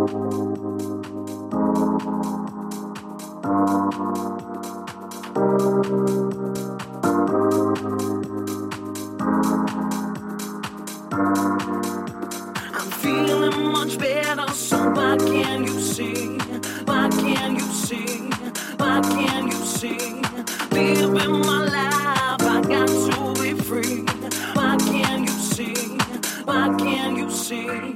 I'm feeling much better, so why can't you see? Why can't you see? Why can't you see? Living my life, I got to be free. Why can't you see? Why can't you see?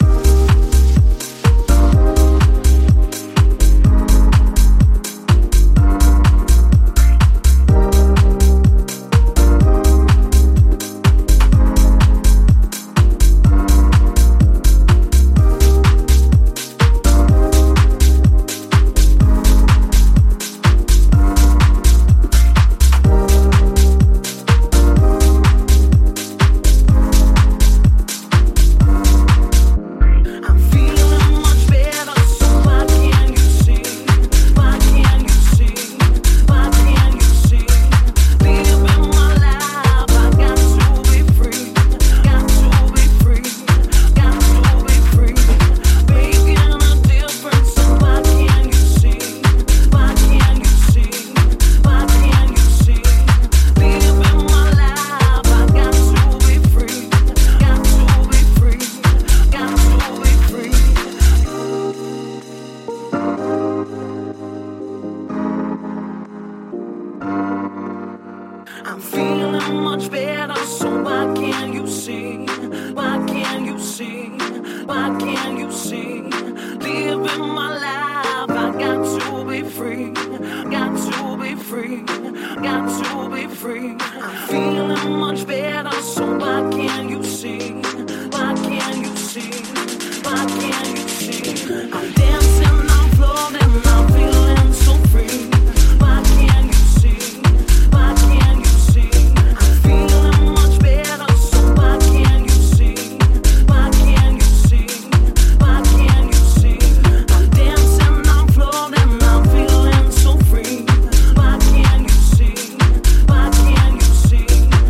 I'm feeling much better, so why can't you see? Why can't you see? Why can't you see? Living my life, I got to be free. Got to be free. Got to be free. I'm feeling much better, so why can't you see? Why can't you see? Why can't you see? I'm dancing, I'm floating, I'm feeling so free. Why can't you see? Why can't you see? I'm feeling much better, so why can't you see? Why can't you see? Why can't you see? I'm dancing, I'm floating, I'm feeling so free. Why can't you see? Why can't you see?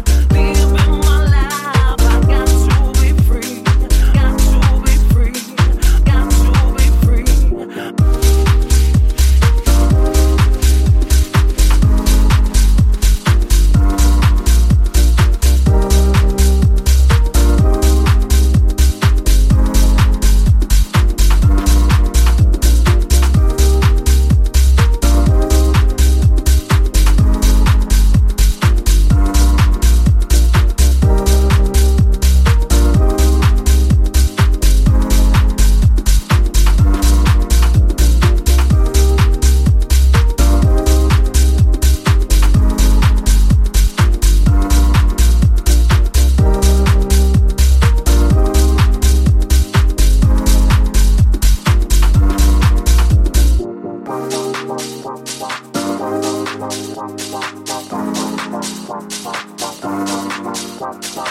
Living my life, I got to be free. Got to be free. Got to be free.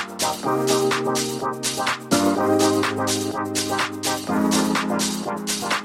Bye.